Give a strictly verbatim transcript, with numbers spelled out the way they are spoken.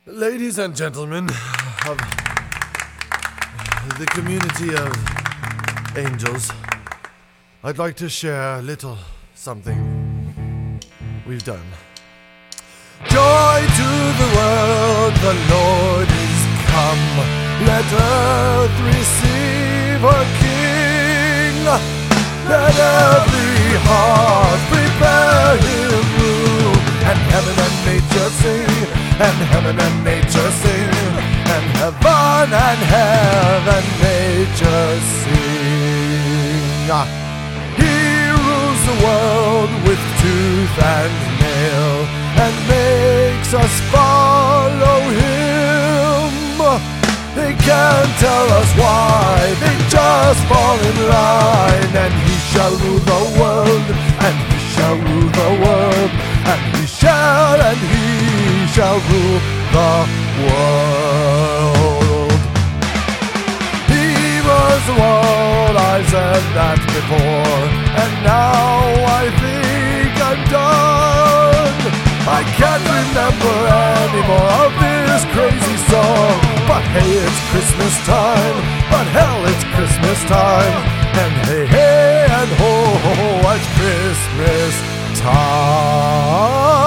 Ladies and gentlemen of the community of angels, I'd like to share a little something we've done. Joy to the world, the Lord is come. Let earth receive her King. Let every heart prepare him room. And heaven and nature sing, and heaven and nature sing, and heaven and heaven nature sing. He rules the world with tooth and nail, and makes us follow him. They can't tell us why, they just fall in line. And he shall rule the world, and he shall rule the world, and he shall, and he shall rule the world. He was the world, I said that before, and now I think I'm done. I can't remember anymore of this crazy song. But hey, it's Christmas time, but hell, it's Christmas time. And hey, hey, and ho, ho, ho, it's Christmas time.